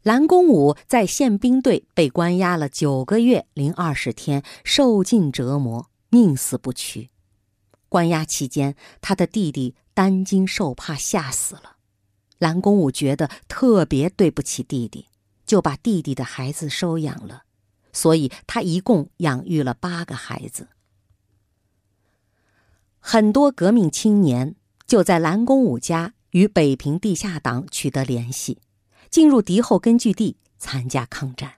蓝公武在宪兵队被关押了9个月零20天，受尽折磨，宁死不屈。关押期间，他的弟弟担惊受怕，吓死了。蓝公武觉得特别对不起弟弟，就把弟弟的孩子收养了，所以他一共养育了8个孩子。很多革命青年就在蓝公武家与北平地下党取得联系，进入敌后根据地参加抗战。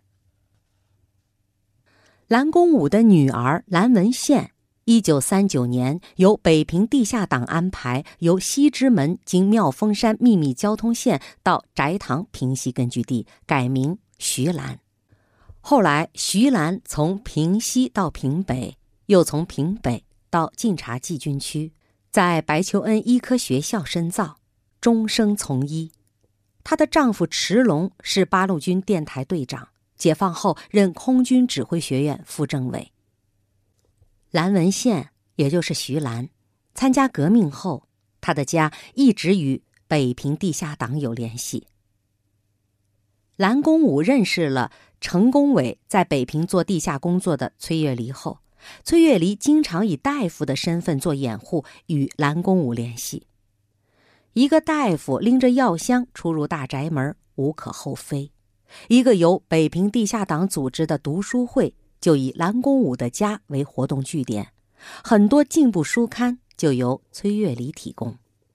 蓝公武的女儿蓝文宪1939年由北平地下党安排，由西直门经妙峰山秘密交通线到翟塘平西根据地，改名徐兰。后来徐兰从平西到平北，又从平北到晋察冀军区，在白求恩医科学校深造，终生从医。她的丈夫池龙是八路军电台队长，解放后任空军指挥学院副政委。蓝文宪，也就是徐兰，参加革命后，他的家一直与北平地下党有联系。蓝公武认识了程公伟在北平做地下工作的崔月离后，崔月离经常以大夫的身份做掩护，与蓝公武联系。一个大夫拎着药箱出入大宅门，无可厚非。一个由北平地下党组织的读书会，就以蓝公武的家为活动据点，很多进步书刊就由崔月离提供。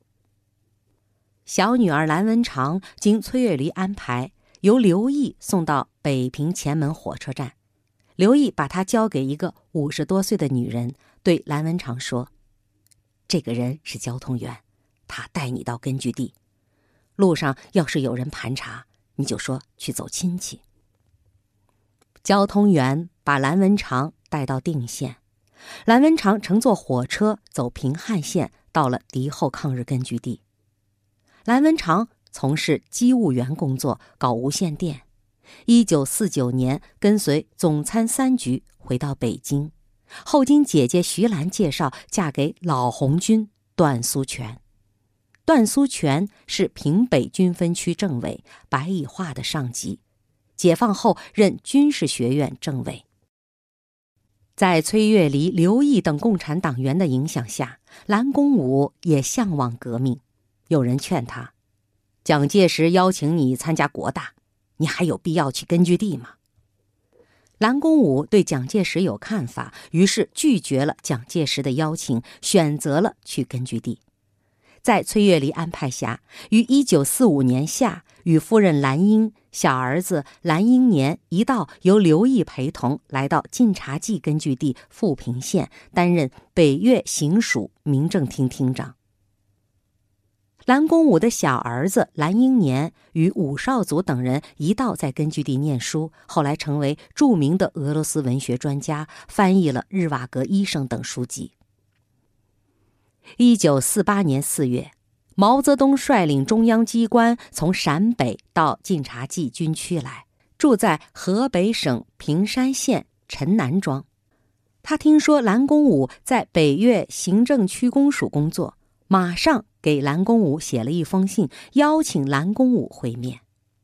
小女儿蓝文长经崔月离安排，由刘毅送到北平前门火车站。刘毅把她交给一个50多岁的女人，对蓝文长说：“这个人是交通员，他带你到根据地，路上要是有人盘查，你就说去走亲戚。”交通员把蓝文长带到定县，蓝文长乘坐火车走平汉线，到了敌后抗日根据地。蓝文长从事机务员工作，搞无线电。1949年跟随总参3局回到北京，后经姐姐徐兰介绍，嫁给老红军段苏全。段苏全是平北军分区政委，白以化的上级，解放后任军事学院政委。在崔月离、刘毅等共产党员的影响下，蓝公武也向往革命。有人劝他：“蒋介石邀请你参加国大，你还有必要去根据地吗？”蓝公武对蒋介石有看法，于是拒绝了蒋介石的邀请，选择了去根据地。在崔月离安排下，于1945年夏与夫人蓝英、小儿子蓝英年一道由刘毅陪同来到晋察冀根据地富平县，担任北岳行署民政厅厅长。蓝公武的小儿子蓝英年与伍绍祖等人一道在根据地念书，后来成为著名的俄罗斯文学专家，翻译了日瓦格医生等书籍。1948年4月，毛泽东率领中央机关从陕北到晋察冀军区来，住在河北省平山县陈南庄。他听说蓝公武在北岳行政区公署工作，马上给蓝公武写了一封信，邀请蓝公武会面。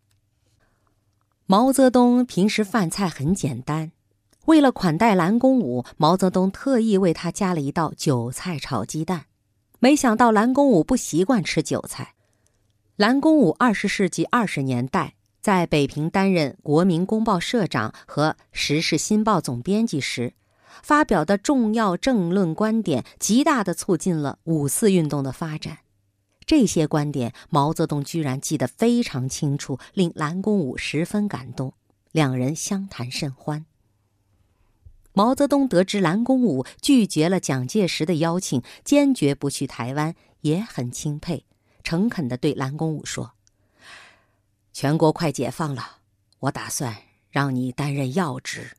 毛泽东平时饭菜很简单，为了款待蓝公武，毛泽东特意为他加了一道韭菜炒鸡蛋。没想到蓝公武不习惯吃韭菜。蓝公武20世纪20年代在北平担任国民公报社长和时事新报总编辑时，发表的重要政论观点极大地促进了五四运动的发展。这些观点毛泽东居然记得非常清楚，令蓝公武十分感动，两人相谈甚欢。毛泽东得知蓝公武拒绝了蒋介石的邀请，坚决不去台湾，也很钦佩，诚恳地对蓝公武说：“全国快解放了，我打算让你担任要职。”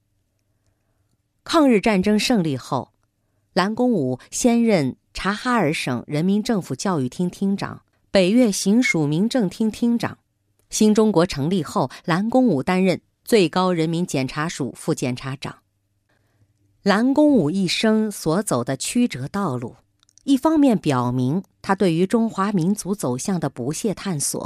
抗日战争胜利后，蓝公武先任察哈尔省人民政府教育厅厅长，北岳行署民政厅厅长。新中国成立后，蓝公武担任最高人民检察署副检察长。蓝公武一生所走的曲折道路，一方面表明他对于中华民族走向的不懈探索，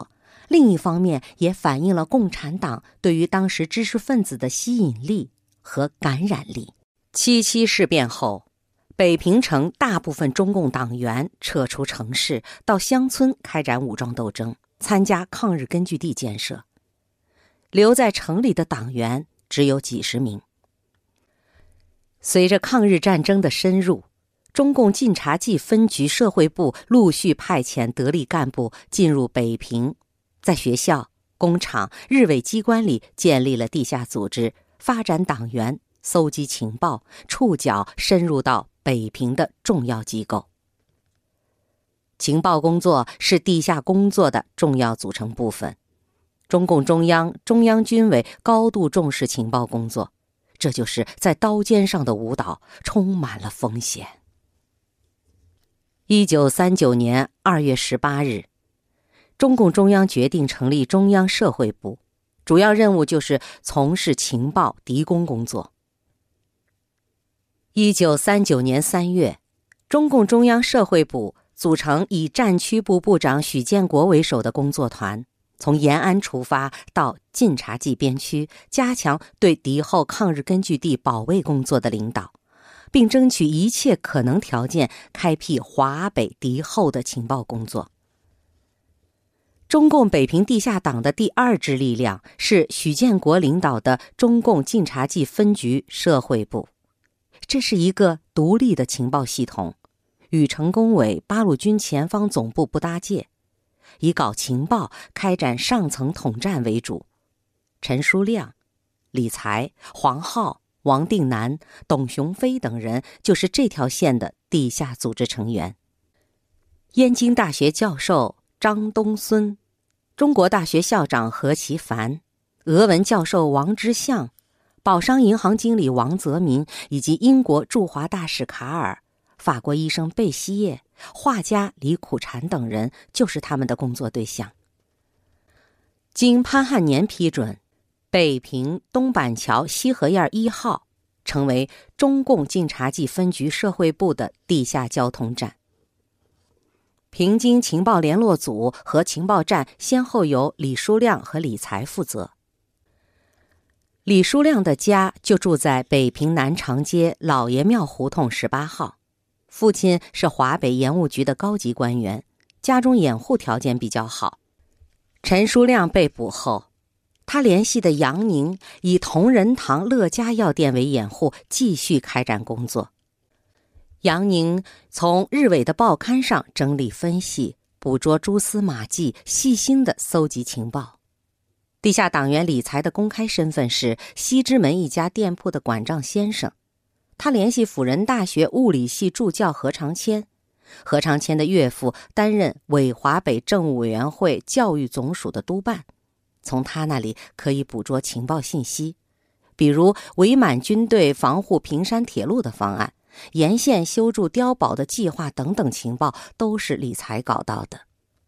另一方面也反映了共产党对于当时知识分子的吸引力和感染力。77事变后，北平城大部分中共党员撤出城市，到乡村开展武装斗争，参加抗日根据地建设。留在城里的党员只有几十名。随着抗日战争的深入，中共晋察冀分局社会部陆续派遣得力干部进入北平，在学校、工厂、日伪机关里建立了地下组织，发展党员，搜集情报，触角深入到北平的重要机构。情报工作是地下工作的重要组成部分。中共中央、中央军委高度重视情报工作，这就是在刀尖上的舞蹈，充满了风险。1939年2月18日，中共中央决定成立中央社会部，主要任务就是从事情报敌工工作。1939年3月，中共中央社会部组成以战区部部长许建国为首的工作团，从延安出发到晋察冀边区，加强对敌后抗日根据地保卫工作的领导，并争取一切可能条件开辟华北敌后的情报工作。中共北平地下党的第二支力量是许建国领导的中共晋察冀分局社会部，这是一个独立的情报系统，与成功委八路军前方总部不搭界，以搞情报、开展上层统战为主。陈书亮、李才、黄浩、王定南、董雄飞等人就是这条线的地下组织成员。燕京大学教授张东荪、中国大学校长何其凡、俄文教授王之相、宝商银行经理王泽民以及英国驻华大使卡尔、法国医生贝希叶、画家李苦禅等人就是他们的工作对象。经潘汉年批准，北平东板桥西河沿1号成为中共晋察冀分局社会部的地下交通站。平津情报联络组和情报站先后由李书亮和李才负责。李书亮的家就住在北平南长街老爷庙胡同18号，父亲是华北盐务局的高级官员，家中掩护条件比较好。陈书亮被捕后，他联系的杨宁以同仁堂乐家药店为掩护，继续开展工作。杨宁从日伪的报刊上整理分析，捕捉蛛丝马迹，细心地搜集情报。地下党员李才的公开身份是西直门一家店铺的管账先生，他联系辅仁大学物理系助教何长谦，何长谦的岳父担任伪华北政务委员会教育总署的督办，从他那里可以捕捉情报信息，比如伪满军队防护平山铁路的方案、沿线修筑碉堡的计划等等情报都是李才搞到的。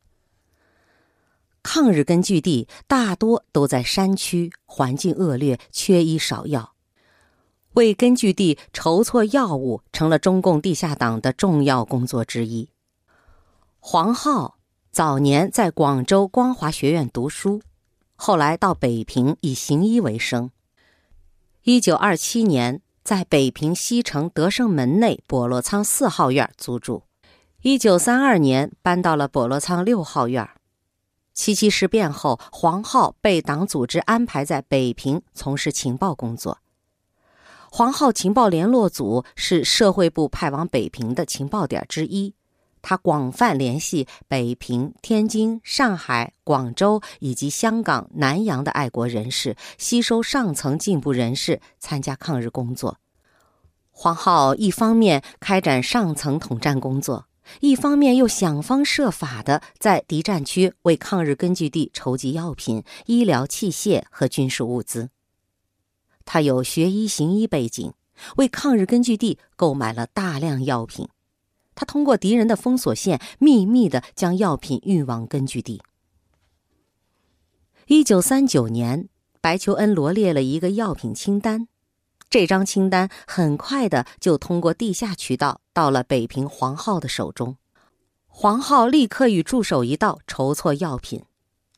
抗日根据地大多都在山区，环境恶劣，缺医少药。为根据地筹措药物成了中共地下党的重要工作之一。黄浩早年在广州光华学院读书，后来到北平以行医为生。1927年在北平西城德胜门内柏洛仓4号院租住，1932年搬到了柏洛仓6号院。77事变后，黄浩被党组织安排在北平从事情报工作。黄浩情报联络组是社会部派往北平的情报点之一，他广泛联系北平、天津、上海、广州以及香港、南洋的爱国人士，吸收上层进步人士参加抗日工作。黄浩一方面开展上层统战工作，一方面又想方设法地在敌占区为抗日根据地筹集药品、医疗器械和军事物资。他有学医行医背景，为抗日根据地购买了大量药品。他通过敌人的封锁线，秘密地将药品运往根据地。1939年，白求恩罗列了一个药品清单，这张清单很快的就通过地下渠道到了北平黄浩的手中。黄浩立刻与助手一道筹措药品。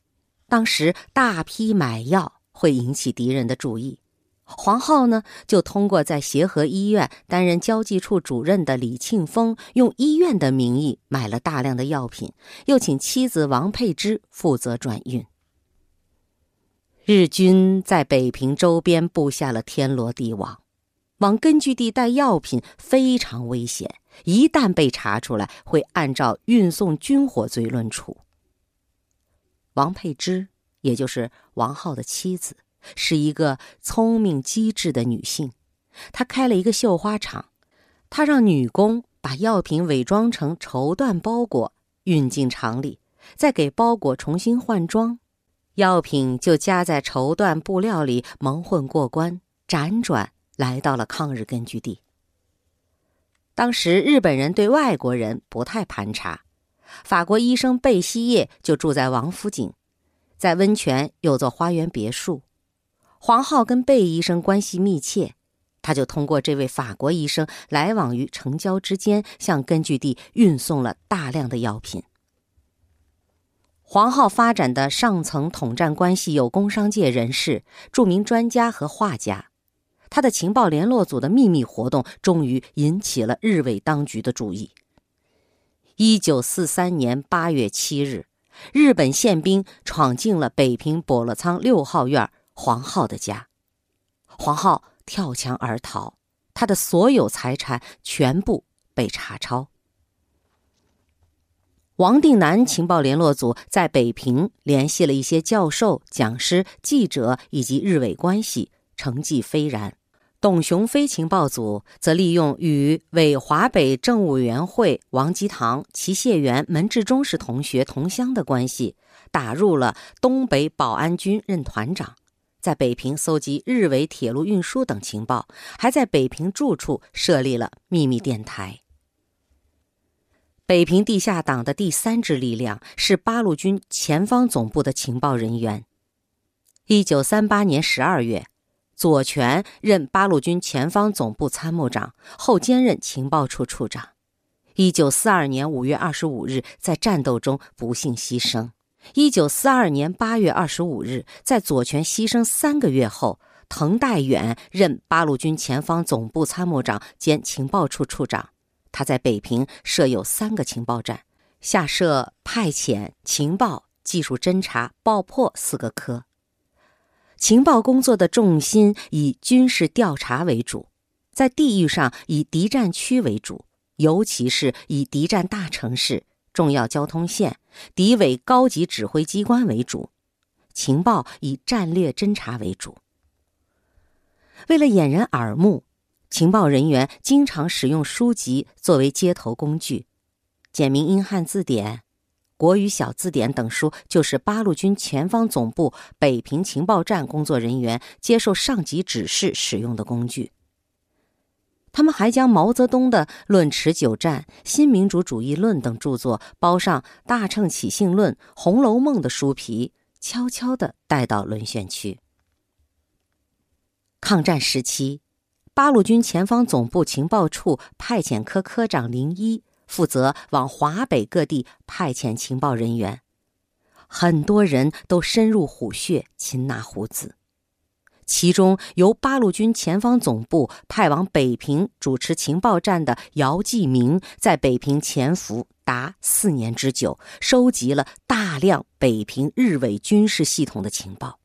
当时大批买药会引起敌人的注意，黄浩呢，就通过在协和医院担任交际处主任的李庆丰，用医院的名义买了大量的药品，又请妻子王佩芝负责转运。日军在北平周边布下了天罗地网，往根据地带药品非常危险，一旦被查出来，会按照运送军火罪论处。王佩芝，也就是王浩的妻子，是一个聪明机智的女性。她开了一个绣花厂，她让女工把药品伪装成绸缎包裹运进厂里，再给包裹重新换装，药品就夹在绸缎布料里蒙混过关，辗转来到了抗日根据地。当时日本人对外国人不太盘查，法国医生贝希叶就住在王府井，在温泉有座花园别墅。黄浩跟贝医生关系密切，他就通过这位法国医生来往于城郊之间，向根据地运送了大量的药品。黄浩发展的上层统战关系有工商界人士、著名专家和画家。他的情报联络组的秘密活动终于引起了日伪当局的注意。1943年8月7日，日本宪兵闯进了北平叵勒仓6号院黄浩的家。黄浩跳墙而逃，他的所有财产全部被查抄。王定南情报联络组在北平联系了一些教授、讲师、记者以及日伪关系，成绩斐然。董雄飞情报组则利用与伪华北政务委员会王吉堂、齐燮元、门志忠是同学同乡的关系，打入了东北保安军任团长，在北平搜集日伪铁路运输等情报，还在北平住处设立了秘密电台。北平地下党的第3支力量是八路军前方总部的情报人员。1938年12月，左权任八路军前方总部参谋长，后兼任情报处处长。1942年5月25日，在战斗中不幸牺牲。1942年8月25日，在左权牺牲3个月后，滕代远任八路军前方总部参谋长兼情报处处长。他在北平设有3个情报站，下设派遣、情报、技术侦察、爆破4个科。情报工作的重心以军事调查为主，在地域上以敌占区为主，尤其是以敌占大城市、重要交通线、敌伪高级指挥机关为主。情报以战略侦察为主。为了掩人耳目，情报人员经常使用书籍作为接头工具，简明英汉字典、国语小字典等书就是八路军前方总部北平情报站工作人员接受上级指示使用的工具。他们还将毛泽东的《论持久战》《新民主主义论》等著作包上《大乘起信论》《红楼梦》的书皮，悄悄地带到沦陷区。抗战时期，八路军前方总部情报处派遣科科长01负责往华北各地派遣情报人员，很多人都深入虎穴，擒拿虎子。其中由八路军前方总部派往北平主持情报站的姚继明，在北平潜伏达4年之久，收集了大量北平日伪军事系统的情报。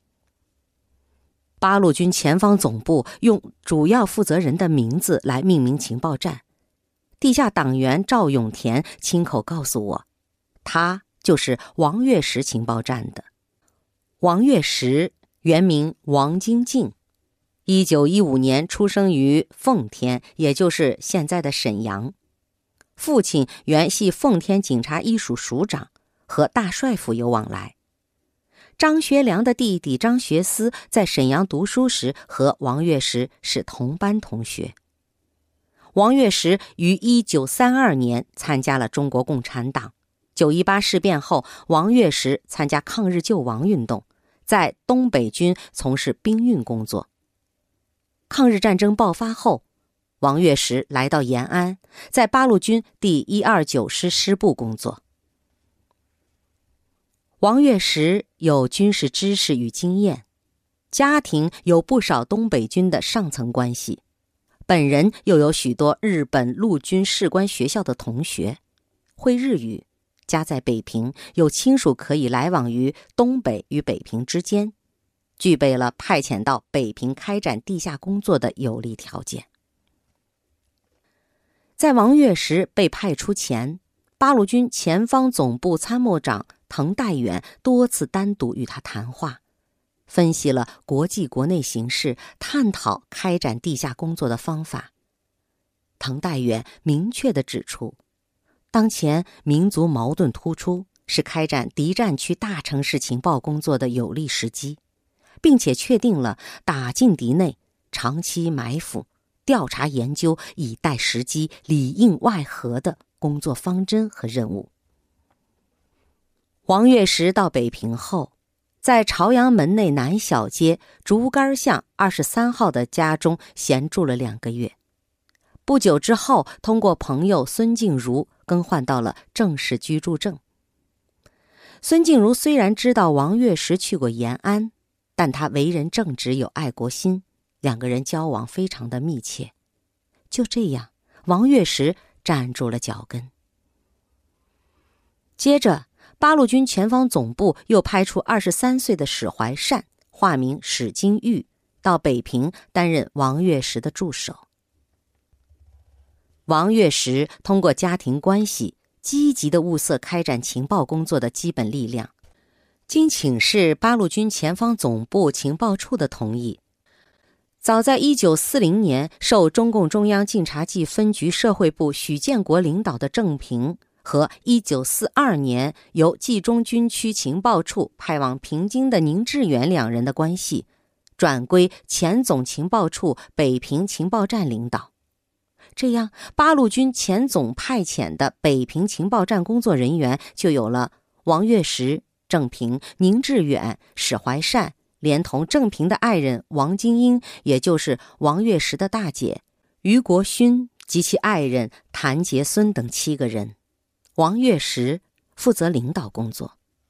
八路军前方总部用主要负责人的名字来命名情报站。地下党员赵永田亲口告诉我，他就是王岳石情报站的。王岳石原名王精进，1915年出生于奉天，也就是现在的沈阳。父亲原系奉天警察一署署长，和大帅府有往来。张学良的弟弟张学思在沈阳读书时和王岳石是同班同学。王岳石于1932年参加了中国共产党。9·18事变后，王岳石参加抗日救亡运动，在东北军从事兵运工作。抗日战争爆发后，王岳石来到延安，在八路军第129师师部工作。 王岳石有军事知识与经验，家庭有不少东北军的上层关系，本人又有许多日本陆军士官学校的同学，会日语，家在北平，有亲属可以来往于东北与北平之间，具备了派遣到北平开展地下工作的有利条件。在王岳石被派出前，八路军前方总部参谋长滕代远多次单独与他谈话，分析了国际国内形势，探讨开展地下工作的方法。滕代远明确地指出，当前民族矛盾突出，是开展敌占区大城市情报工作的有利时机，并且确定了打进敌内、长期埋伏、调查研究、以待时机、里应外合的工作方针和任务。王岳石到北平后，在朝阳门内南小街竹竿巷23号的家中闲住了2个月。不久之后，通过朋友孙静茹更换到了正式居住证。孙静茹虽然知道王岳石去过延安，但他为人正直，有爱国心，2个人交往非常的密切。就这样，王岳石站住了脚跟。接着，八路军前方总部又派出23岁的史怀善，化名史金玉，到北平担任王岳石的助手。王岳石通过家庭关系，积极地物色开展情报工作的基本力量。经请示八路军前方总部情报处的同意，早在1940年受中共中央晋察冀分局社会部许建国领导的郑平和1942年由冀中军区情报处派往平津的宁致远2人的关系，转归前总情报处北平情报站领导。这样，八路军前总派遣的北平情报站工作人员就有了王岳石、郑平、宁致远、史怀善，连同郑平的爱人王金英，也就是王岳石的大姐于国勋及其爱人谭杰孙等7个人。王岳石负责领导工作。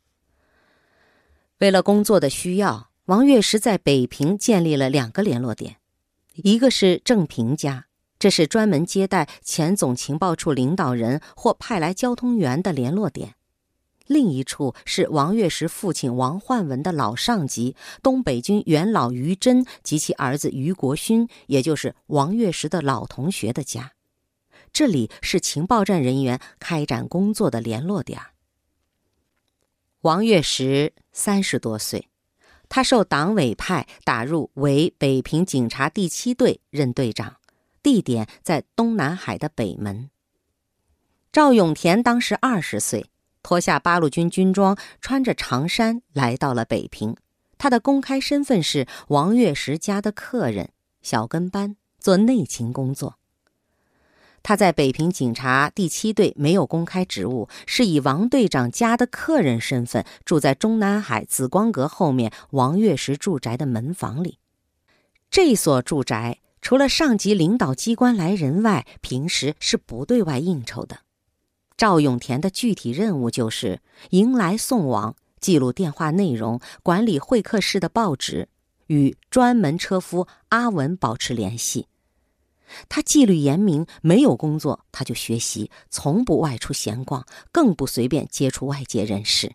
为了工作的需要，王岳石在北平建立了2个联络点，一个是郑平家，这是专门接待前总情报处领导人或派来交通员的联络点。另一处是王岳石父亲王焕文的老上级东北军元老于真及其儿子于国勋，也就是王岳石的老同学的家。这里是情报站人员开展工作的联络点。王岳石30多岁，他受党委派打入为北平警察第7队任队长，地点在东南海的北门。赵永田当时20岁，脱下八路军军装，穿着长衫来到了北平。他的公开身份是王岳石家的客人，小跟班，做内勤工作。他在北平警察第7队没有公开职务，是以王队长家的客人身份住在中南海紫光阁后面王岳石住宅的门房里。这所住宅除了上级领导机关来人外，平时是不对外应酬的。赵永田的具体任务就是迎来送往，记录电话内容，管理会客室的报纸，与专门车夫阿文保持联系。他纪律严明，没有工作他就学习，从不外出闲逛，更不随便接触外界人士。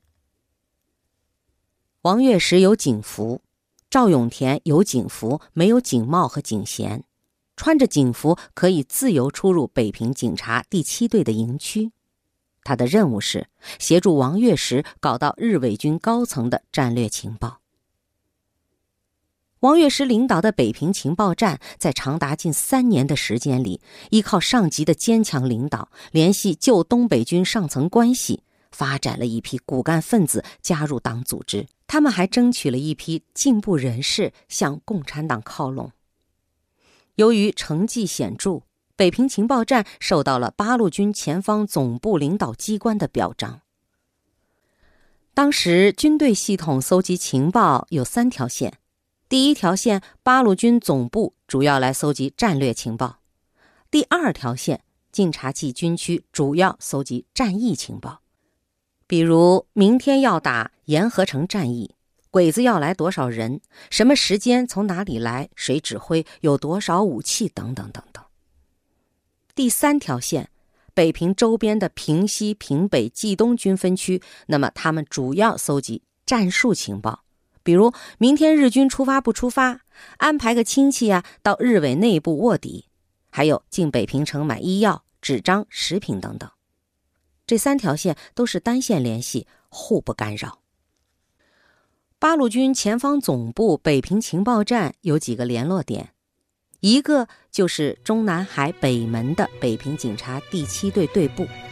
王岳石有警服，赵永田有警服，没有警帽和警衔。穿着警服可以自由出入北平警察第7队的营区。他的任务是协助王岳石搞到日伪军高层的战略情报。王岳石领导的北平情报站在长达近3年的时间里，依靠上级的坚强领导，联系旧东北军上层关系，发展了一批骨干分子加入党组织。他们还争取了一批进步人士向共产党靠拢。由于成绩显著，北平情报站受到了八路军前方总部领导机关的表彰。当时军队系统搜集情报有3条线。第1条线，八路军总部主要来搜集战略情报；第2条线，晋察冀军区主要搜集战役情报； 比如明天要打沿河城战役，鬼子要来多少人，什么时间从哪里来，谁指挥，有多少武器等等等等。第3条线，北平周边的平西、平北、冀东军分区，那么他们主要搜集战术情报，比如明天日军出发不出发，安排个亲戚到日伪内部卧底，还有进北平城买医药、纸张、食品等等。这3条线都是单线联系，互不干扰。八路军前方总部北平情报站有几个联络点，一个就是中南海北门的北平警察第7队队部，